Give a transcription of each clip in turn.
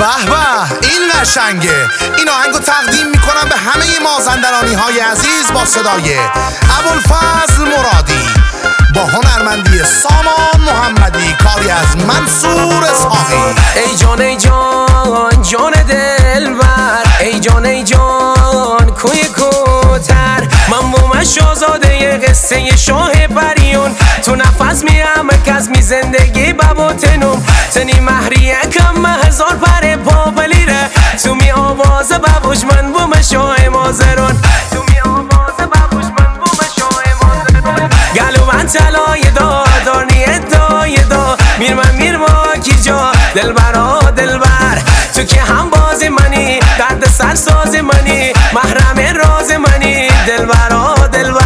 به به این قشنگه. این آهنگو تقدیم میکنم به همه مازندرانی های عزیز با صدای ابوالفضل مرادی با هنرمندی سامان محمدی، کاری از منصور اسحاقی. ای جان ای جان جان دلبر، ای جان ای جان کوی کوتر، من بوم شاهزاده قصه شاه پریون، تو نفس میام کس می زندگی ببوتنم، تنی مهریه کم هزار پر پاپلیره، تو می آواز ببوش من بوم شاه مازرون، تو می آواز ببوش من بوم شاه مازرون. گلو من طلای دارنی ادای دا میر ما کی جا دلبرا دلبر، تو که هم باز منی درد سر ساز منی محرم راز منی دلبرا دلبر.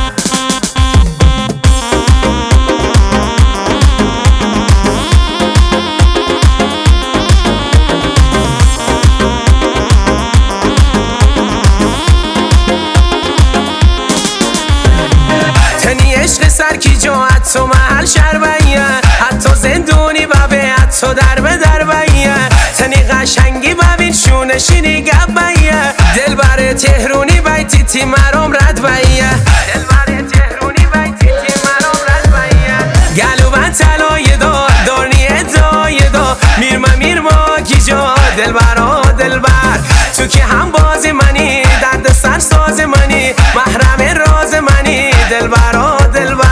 تنی عشق سر کی جا حتی محل شربیه، حتی زندونی ببه حتی در به در بیه، تنی قشنگی ببین شونشینی گبیه، دلبر تهرونی بیتی تی مرام رد بیه، دلبر تهرونی بیتی تی مرام رد بیه. گلو من طلای دارنی ادای دا میر ما کی جا دلبرا دلبر، تو که هم باز منی درد سر ساز منی محرم راز منی دلبرا دلبر.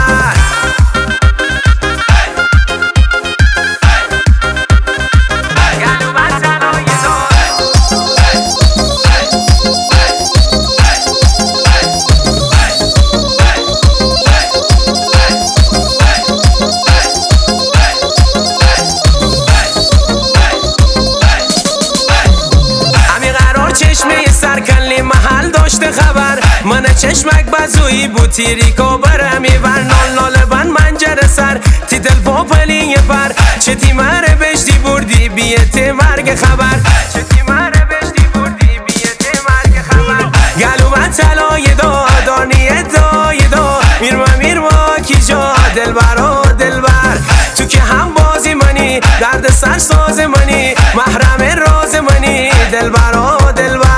چشمه سرکلی محل داشته خبر، من چشمک بزویی بود تیری که برم ایور نال لاله بند منجر سر تی دل پاپلی پر، چه تی مره بشتی بردی بیت مرگ خبر، چه تی مره بشتی بردی بیت مرگ خبر. گلو من طلای دارنی ادای دا میر ما کی جا دلبرا دلبر، تو که هم بازی منی درد سر ساز منی محرم راز منی دلبرا دلبر.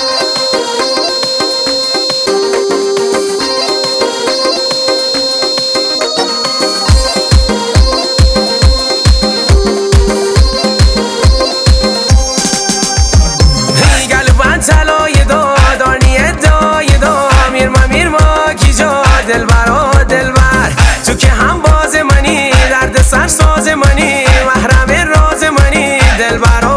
طلای دارنی ادای دا میر ما کی جا دلبرا دلبر، تو که هم باز منی درد سر ساز منی محرم راز منی دلبرا